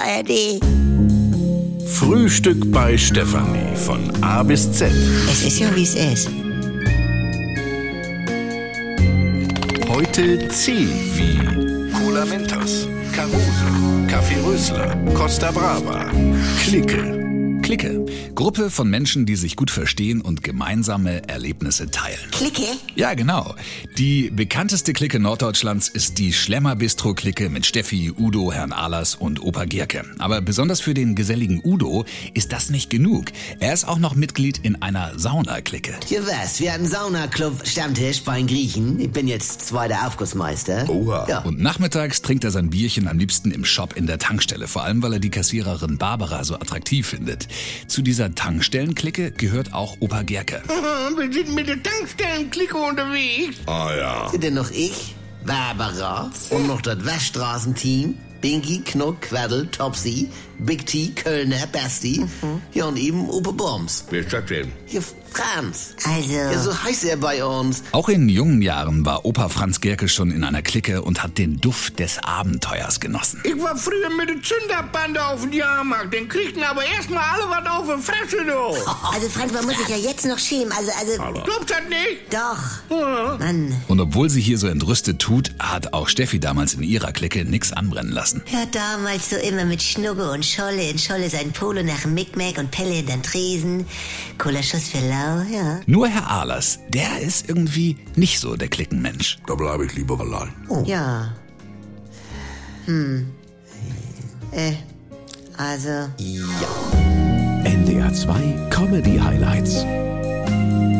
ARD. Frühstück bei Stefanie von A bis Z. Es ist ja, wie es ist. Heute C wie Cola Mentos, Caruso, Kaffee Rösler, Costa Brava, Clique. Clique. Gruppe von Menschen, die sich gut verstehen und gemeinsame Erlebnisse teilen. Clique? Ja, genau. Die bekannteste Clique Norddeutschlands ist die Schlemmer-Bistro-Clique mit Steffi, Udo, Herrn Ahlers und Opa Gerke. Aber besonders für den geselligen Udo ist das nicht genug. Er ist auch noch Mitglied in einer Sauna-Clique. Ja was, wir hatten Saunaclub Stammtisch bei den Griechen. Ich bin jetzt zweiter Aufgussmeister. Oha. Ja. Und nachmittags trinkt er sein Bierchen am liebsten im Shop in der Tankstelle. Vor allem, weil er die Kassiererin Barbara so attraktiv findet. Zu dieser Tankstellenklicke gehört auch Opa Gerke. Wir sind mit der Tankstellenklicke unterwegs. Ah ja. Sind denn noch ich, Barbara und noch das Waschstraßenteam? Binky, Knuck, Quaddel, Topsy, Big T, Kölner, Basti. Ja, und eben Opa Bombs. Wer ist das denn? Ja, Franz. Also, Ja, so heißt er bei uns. Auch in jungen Jahren war Opa Franz Gerke schon in einer Clique und hat den Duft des Abenteuers genossen. Ich war früher mit der Zünderbande auf dem Jahrmarkt. Den kriegten aber erstmal alle was auf die Fresse, du. also Franz, man muss sich ja jetzt noch schämen. Also, Glaubst das nicht? doch. Mann. Und obwohl sie hier so entrüstet tut, hat auch Steffi damals in ihrer Clique nix anbrennen lassen. Ja, damals so immer mit Schnugge und Scholle. In Scholle sein Polo nach Mickmack und Pelle in den Tresen. Cooler Schuss für Lau, ja. Nur Herr Ahlers, der ist irgendwie nicht so der Cliquenmensch. Da bleibe ich lieber allein. Ja. Also... Ja. NDR 2 Comedy Highlights.